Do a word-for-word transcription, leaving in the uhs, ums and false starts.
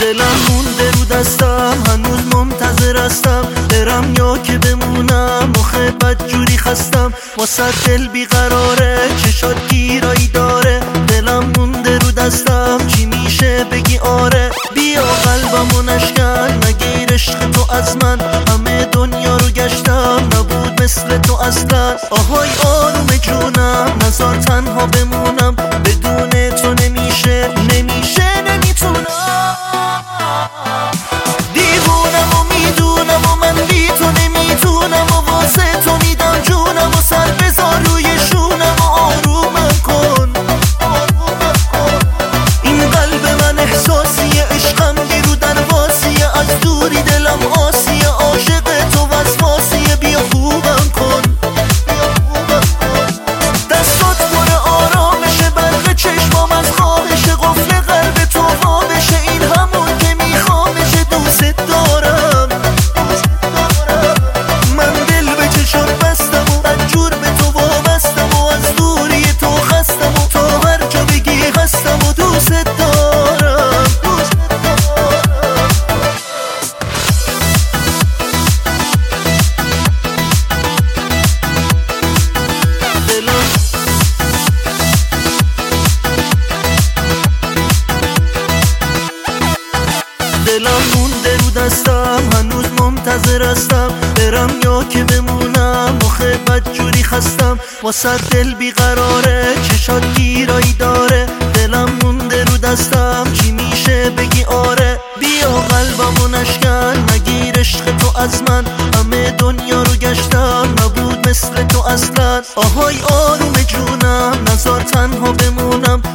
دلم مونده رو دستم، هنوز منتظر هستم برم یا که بمونم. آخه بد جوری خستم، واسه دل بیقراره، چشات گیرایی داره. دلم مونده رو دستم، چی میشه بگی آره؟ بیا قلبمو نشکن، نگیر عشق تو از من. همه دنیا رو گشتم، نبود مثل تو اصلا. آهای آروم جونم، نزار تنها بمونم. بدون تو نمیشه، نمیشه، نمیتونم. دیوونم و میدونم و من بی تو نمیتونم و واسه تو میدم جونم و سر بذار روی شونم و آرومم کن. این قلب من احساسیه، عشقم گیرو درواسیه، از دوری دلم آسیه، عاشق تو وسواسیه. بیا خوبم کن، دستات پر آرامشه، برق چشمام از خواهشه، قفل قلب تو وا بشه. این همون که میخوامشه، دوست دارم. من دل به چشم بستم و بدجور به تو وابستم و از دوری تو خستم و تا هر جا بگی هستم و دوست دارم. دلم دلم مونده رو دستم، هنوز منتظر هستم برم یا که بمونم. آخه بد جوری خستم، واسه دل بیقراره، چشات گیرایی داره. دلم مونده رو دستم، چی میشه بگی آره؟ بیا قلبمو نشکن، نگیر عشق تو از من. همه دنیا رو گشتم، نبود مثل تو اصلا. آهای آروم جونم، نزار تنها بمونم.